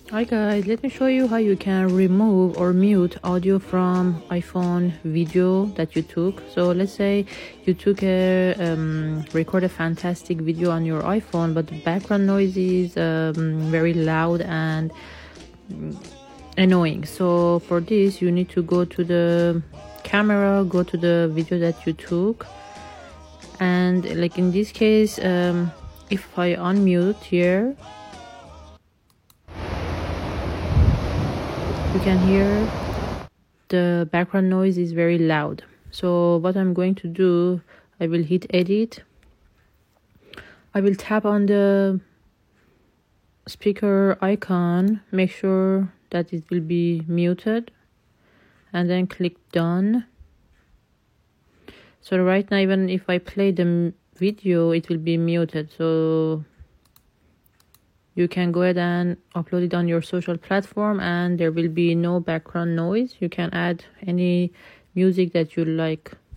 Hi guys, let me show you how you can remove or mute audio from iPhone video that you took. So let's say you took a record a fantastic video on your iPhone, but the background noise is very loud and annoying. So for this you need to go to the camera, go to the video that you took, and like in this case, if I unmute here, you can hear the background noise is very loud. So what I'm going to do, I will hit edit. I will tap on the speaker icon, make sure that it will be muted, and then click done. So right now, even if I play the video, it will be muted. So you can go ahead and upload it on your social platform and there will be no background noise. You can add any music that you like.